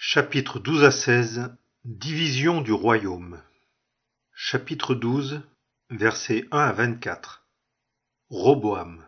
Chapitres 12 à 16 Division du royaume. Chapitre 12 Versets 1 à 24 Roboam.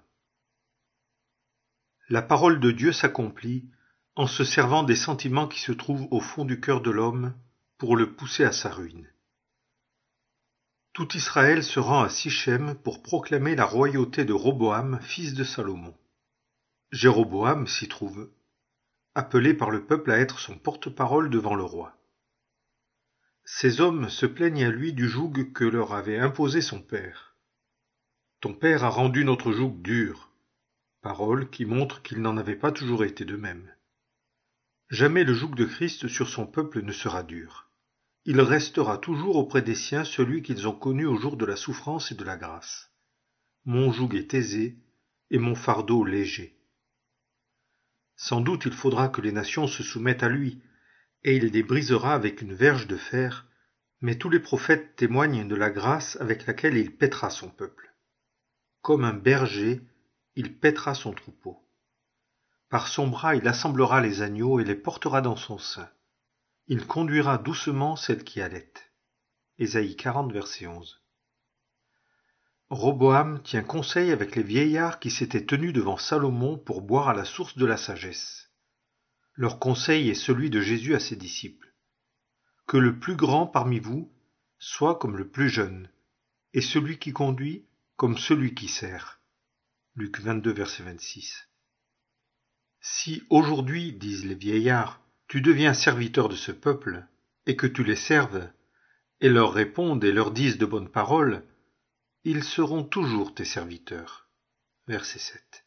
La parole de Dieu s'accomplit en se servant des sentiments qui se trouvent au fond du cœur de l'homme pour le pousser à sa ruine. Tout Israël se rend à Sichem pour proclamer la royauté de Roboam, fils de Salomon. Jéroboam s'y trouve, appelé par le peuple à être son porte-parole devant le roi. Ces hommes se plaignent à lui du joug que leur avait imposé son père. « Ton père a rendu notre joug dur », parole qui montre qu'il n'en avait pas toujours été de même. Jamais le joug de Christ sur son peuple ne sera dur. Il restera toujours auprès des siens celui qu'ils ont connu au jour de la souffrance et de la grâce. Mon joug est aisé et mon fardeau léger. Sans doute il faudra que les nations se soumettent à lui, et il les brisera avec une verge de fer, mais tous les prophètes témoignent de la grâce avec laquelle il paîtra son peuple. Comme un berger, il paîtra son troupeau. Par son bras il assemblera les agneaux et les portera dans son sein. Il conduira doucement celles qui allaitent. Ésaïe 40, verset 11. Roboam tient conseil avec les vieillards qui s'étaient tenus devant Salomon pour boire à la source de la sagesse. Leur conseil est celui de Jésus à ses disciples. Que le plus grand parmi vous soit comme le plus jeune, et celui qui conduit comme celui qui sert. Luc 22, verset 26. Si aujourd'hui, disent les vieillards, tu deviens serviteur de ce peuple, et que tu les serves, et leur répondent et leur disent de bonnes paroles, ils seront toujours tes serviteurs. Verset 7.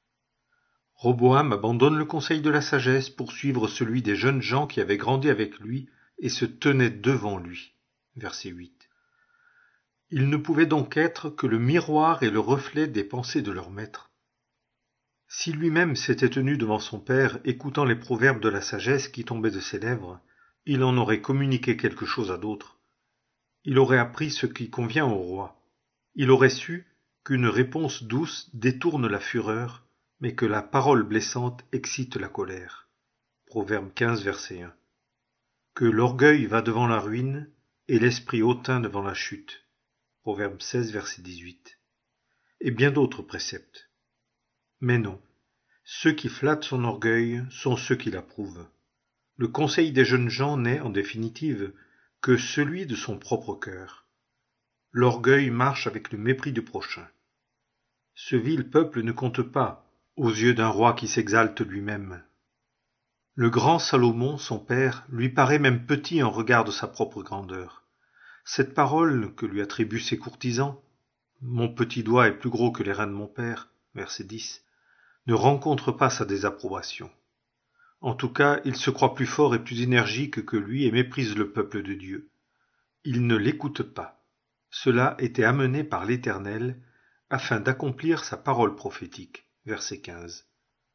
Roboam abandonne le conseil de la sagesse pour suivre celui des jeunes gens qui avaient grandi avec lui et se tenaient devant lui. Verset 8. Il ne pouvait donc être que le miroir et le reflet des pensées de leur maître. Si lui-même s'était tenu devant son père, écoutant les proverbes de la sagesse qui tombaient de ses lèvres, il en aurait communiqué quelque chose à d'autres. Il aurait appris ce qui convient au roi. Il aurait su qu'une réponse douce détourne la fureur, mais que la parole blessante excite la colère. Proverbe 15, verset 1. Que l'orgueil va devant la ruine et l'esprit hautain devant la chute. Proverbe 16, verset 18. Et bien d'autres préceptes. Mais non, ceux qui flattent son orgueil sont ceux qui l'approuvent. Le conseil des jeunes gens n'est, en définitive, que celui de son propre cœur. L'orgueil marche avec le mépris du prochain. Ce vil peuple ne compte pas aux yeux d'un roi qui s'exalte lui-même. Le grand Salomon, son père, lui paraît même petit en regard de sa propre grandeur. Cette parole que lui attribuent ses courtisans, « Mon petit doigt est plus gros que les reins de mon père », verset 10, ne rencontre pas sa désapprobation. En tout cas, il se croit plus fort et plus énergique que lui et méprise le peuple de Dieu. Il ne l'écoute pas. Cela était amené par l'Éternel afin d'accomplir sa parole prophétique. Verset 15.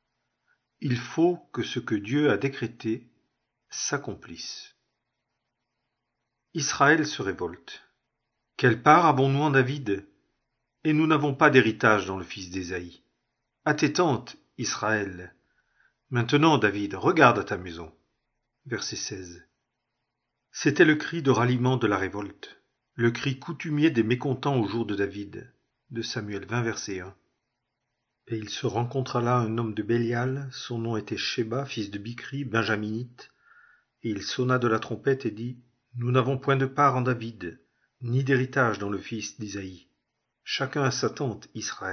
Il faut que ce que Dieu a décrété s'accomplisse. Israël se révolte. Quelle part avons-nous en David? Et nous n'avons pas d'héritage dans le fils d'Ésaïe. À tes tentes, Israël. Maintenant, David, regarde à ta maison. Verset 16. C'était le cri de ralliement de la révolte, le cri coutumier des mécontents au jour de David, de Samuel 20, verset 1. Et il se rencontra là un homme de Bélial, son nom était Sheba, fils de Bichri, benjaminite, et il sonna de la trompette et dit, « Nous n'avons point de part en David, ni d'héritage dans le fils d'Isaïe. Chacun à sa tente, Israël. »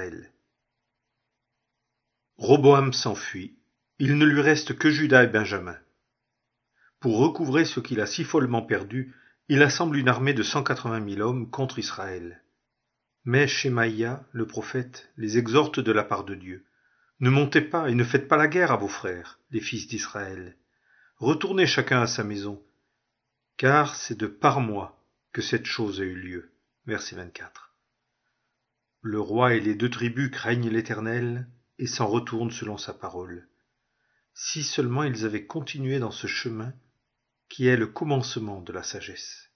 Roboam s'enfuit. Il ne lui reste que Juda et Benjamin. Pour recouvrer ce qu'il a si follement perdu, il assemble une armée de 180 000 hommes contre Israël. Mais Shemaïa, le prophète, les exhorte de la part de Dieu. « Ne montez pas et ne faites pas la guerre à vos frères, les fils d'Israël. Retournez chacun à sa maison, car c'est de par moi que cette chose a eu lieu. » Verset 24. Le roi et les 2 tribus craignent l'Éternel et s'en retournent selon sa parole. Si seulement ils avaient continué dans ce chemin qui est le commencement de la sagesse.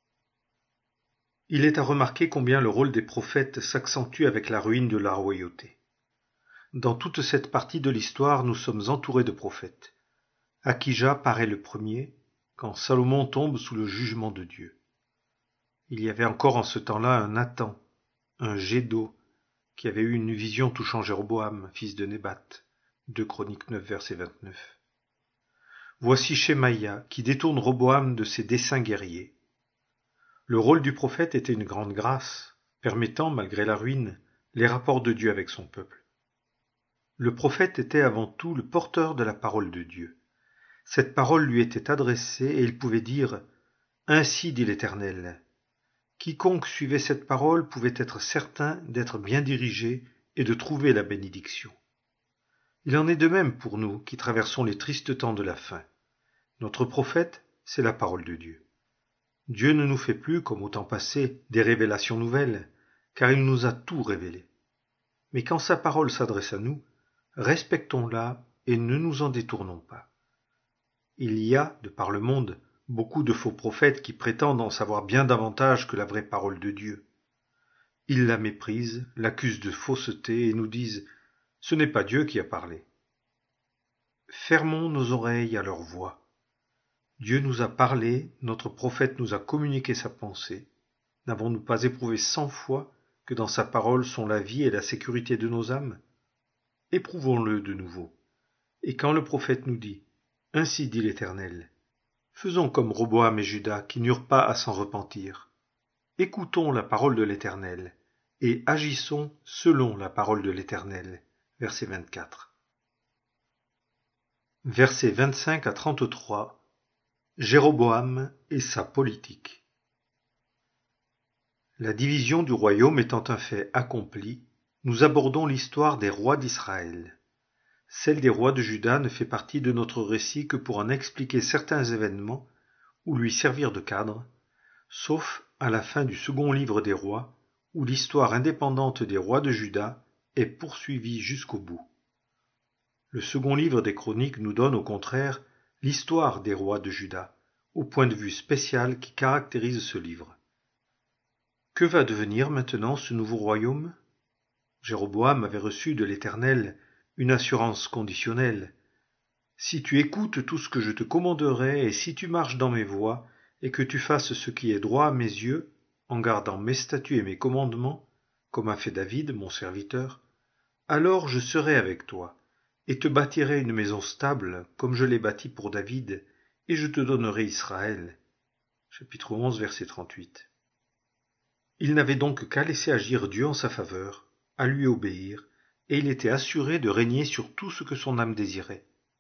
Il est à remarquer combien le rôle des prophètes s'accentue avec la ruine de la royauté. Dans toute cette partie de l'histoire, nous sommes entourés de prophètes. Akija paraît le premier, quand Salomon tombe sous le jugement de Dieu. Il y avait encore en ce temps-là un Nathan, un Gédo, qui avait eu une vision touchant Jéroboam, fils de Nébat. 2 Chroniques 9, verset 29. Voici Shemaïa, qui détourne Roboam de ses desseins guerriers. Le rôle du prophète était une grande grâce, permettant, malgré la ruine, les rapports de Dieu avec son peuple. Le prophète était avant tout le porteur de la parole de Dieu. Cette parole lui était adressée et il pouvait dire « Ainsi dit l'Éternel ». Quiconque suivait cette parole pouvait être certain d'être bien dirigé et de trouver la bénédiction. Il en est de même pour nous qui traversons les tristes temps de la fin. Notre prophète, c'est la parole de Dieu. Dieu ne nous fait plus, comme au temps passé, des révélations nouvelles, car il nous a tout révélé. Mais quand sa parole s'adresse à nous, respectons-la et ne nous en détournons pas. Il y a, de par le monde, beaucoup de faux prophètes qui prétendent en savoir bien davantage que la vraie parole de Dieu. Ils la méprisent, l'accusent de fausseté et nous disent « Ce n'est pas Dieu qui a parlé ». Fermons nos oreilles à leur voix. Dieu nous a parlé, notre prophète nous a communiqué sa pensée. N'avons-nous pas éprouvé 100 fois que dans sa parole sont la vie et la sécurité de nos âmes? Éprouvons-le de nouveau. Et quand le prophète nous dit « Ainsi dit l'Éternel », faisons comme Roboam et Juda qui n'eurent pas à s'en repentir. Écoutons la parole de l'Éternel et agissons selon la parole de l'Éternel. Verset 24. Versets 25 à 33. Jéroboam et sa politique. La division du royaume étant un fait accompli, nous abordons l'histoire des rois d'Israël. Celle des rois de Juda ne fait partie de notre récit que pour en expliquer certains événements ou lui servir de cadre, sauf à la fin du second livre des rois, où l'histoire indépendante des rois de Juda est poursuivie jusqu'au bout. Le second livre des Chroniques nous donne au contraire l'histoire des rois de Juda, au point de vue spécial qui caractérise ce livre. Que va devenir maintenant ce nouveau royaume? Jéroboam avait reçu de l'Éternel une assurance conditionnelle. Si tu écoutes tout ce que je te commanderai, et si tu marches dans mes voies, et que tu fasses ce qui est droit à mes yeux, en gardant mes statuts et mes commandements, comme a fait David, mon serviteur, alors je serai avec toi, et te bâtirai une maison stable, comme je l'ai bâtie pour David, et je te donnerai Israël. Chapitre 11, verset 38. Il n'avait donc qu'à laisser agir Dieu en sa faveur, à lui obéir, et il était assuré de régner sur tout ce que son âme désirait.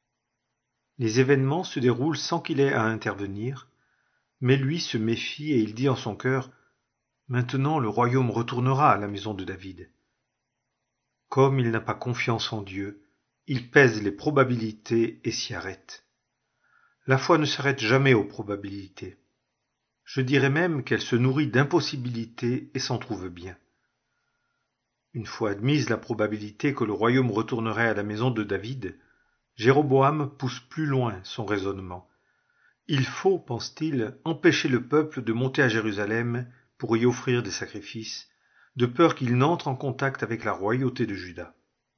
Les événements se déroulent sans qu'il ait à intervenir, mais lui se méfie et il dit en son cœur « Maintenant le royaume retournera à la maison de David ». Comme il n'a pas confiance en Dieu, il pèse les probabilités et s'y arrête. La foi ne s'arrête jamais aux probabilités. Je dirais même qu'elle se nourrit d'impossibilités et s'en trouve bien. Une fois admise la probabilité que le royaume retournerait à la maison de David, Jéroboam pousse plus loin son raisonnement. Il faut, pense-t-il, empêcher le peuple de monter à Jérusalem pour y offrir des sacrifices, de peur qu'il n'entre en contact avec la royauté de Juda.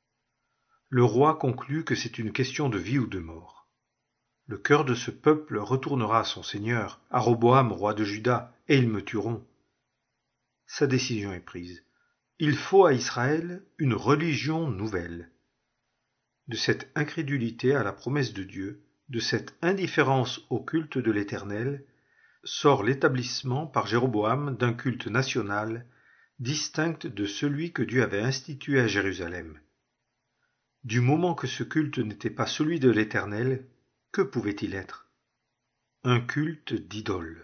Le roi conclut que c'est une question de vie ou de mort. Le cœur de ce peuple retournera à son seigneur, à Roboam, roi de Juda, et ils me tueront. Sa décision est prise. Il faut à Israël une religion nouvelle. De cette incrédulité à la promesse de Dieu, de cette indifférence au culte de l'Éternel, sort l'établissement par Jéroboam d'un culte national distinct de celui que Dieu avait institué à Jérusalem. Du moment que ce culte n'était pas celui de l'Éternel, que pouvait-il être? Un culte d'idole.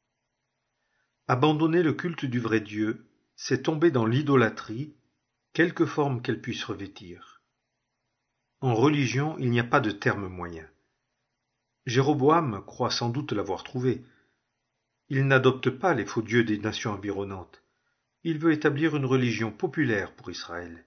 Abandonner le culte du vrai Dieu, c'est tomber dans l'idolâtrie, quelque forme qu'elle puisse revêtir. En religion, il n'y a pas de terme moyen. Jéroboam croit sans doute l'avoir trouvé. Il n'adopte pas les faux dieux des nations environnantes. Il veut établir une religion populaire pour Israël.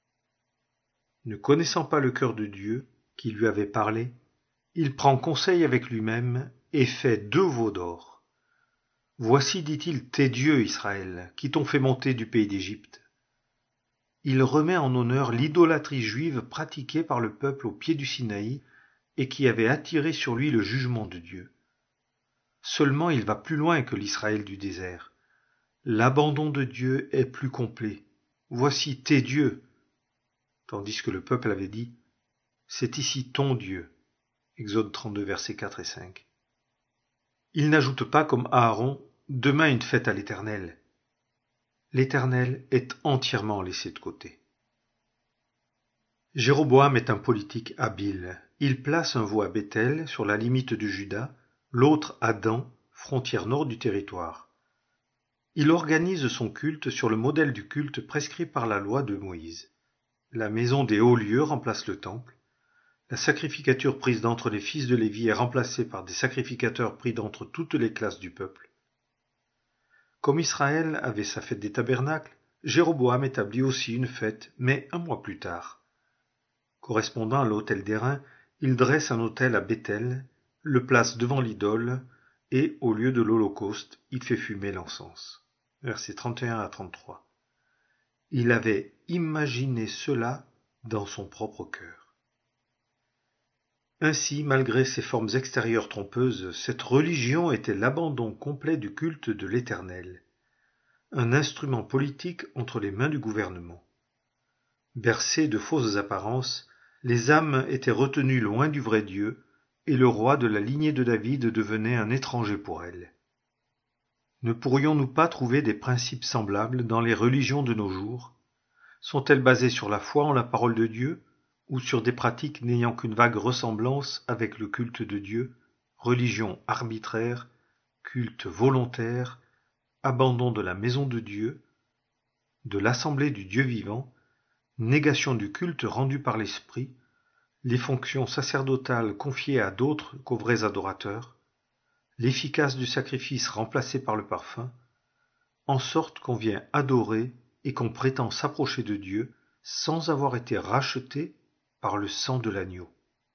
Ne connaissant pas le cœur de Dieu, qui lui avait parlé, il prend conseil avec lui-même et fait 2 veaux d'or. Voici, dit-il, tes dieux, Israël, qui t'ont fait monter du pays d'Égypte. Il remet en honneur l'idolâtrie juive pratiquée par le peuple au pied du Sinaï et qui avait attiré sur lui le jugement de Dieu. Seulement il va plus loin que l'Israël du désert. L'abandon de Dieu est plus complet. Voici tes dieux. Tandis que le peuple avait dit, c'est ici ton Dieu. Exode 32, versets 4 et 5. Il n'ajoute pas comme Aaron, demain une fête à l'Éternel. L'Éternel est entièrement laissé de côté. Jéroboam est un politique habile. Il place un veau à Béthel, sur la limite du Juda, l'autre à Dan, frontière nord du territoire. Il organise son culte sur le modèle du culte prescrit par la loi de Moïse. La maison des hauts lieux remplace le temple. La sacrificature prise d'entre les fils de Lévi est remplacée par des sacrificateurs pris d'entre toutes les classes du peuple. Comme Israël avait sa fête des tabernacles, Jéroboam établit aussi une fête, mais un mois plus tard. Correspondant à l'autel d'airain, il dresse un autel à Béthel, le place devant l'idole, et, au lieu de l'holocauste, il fait fumer l'encens. Versets 31 à 33. Il avait imaginé cela dans son propre cœur. Ainsi, malgré ses formes extérieures trompeuses, cette religion était l'abandon complet du culte de l'Éternel, un instrument politique entre les mains du gouvernement. Bercés de fausses apparences, les âmes étaient retenues loin du vrai Dieu, et le roi de la lignée de David devenait un étranger pour elles. Ne pourrions-nous pas trouver des principes semblables dans les religions de nos jours? Sont-elles basées sur la foi en la parole de Dieu, ou sur des pratiques n'ayant qu'une vague ressemblance avec le culte de Dieu, religion arbitraire, culte volontaire, abandon de la maison de Dieu, de l'assemblée du Dieu vivant, négation du culte rendu par l'Esprit, les fonctions sacerdotales confiées à d'autres qu'aux vrais adorateurs, l'efficace du sacrifice remplacé par le parfum, en sorte qu'on vient adorer et qu'on prétend s'approcher de Dieu sans avoir été racheté par le sang de l'agneau.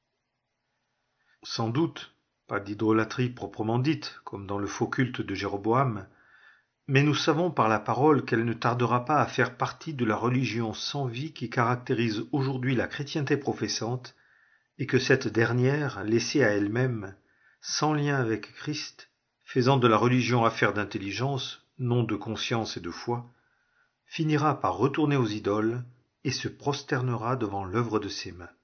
Sans doute, pas d'idolâtrie proprement dite, comme dans le faux culte de Jéroboam, mais nous savons par la parole qu'elle ne tardera pas à faire partie de la religion sans vie qui caractérise aujourd'hui la chrétienté professante, et que cette dernière, laissée à elle-même, sans lien avec Christ, faisant de la religion affaire d'intelligence, non de conscience et de foi, finira par retourner aux idoles et se prosternera devant l'œuvre de ses mains.